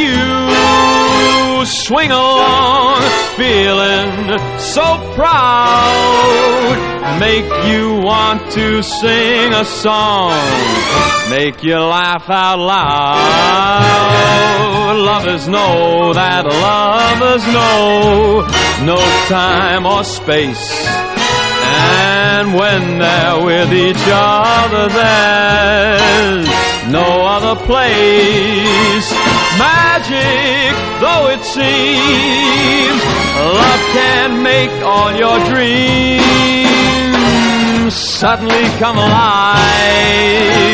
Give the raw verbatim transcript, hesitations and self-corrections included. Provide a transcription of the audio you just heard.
you swing along, feeling so proud, make you want to sing a song, make you laugh out loud. Lovers know that lovers know no time or space, and when they're with each other there's no other place. Magic though it seems, love can make all your dreams suddenly come alive.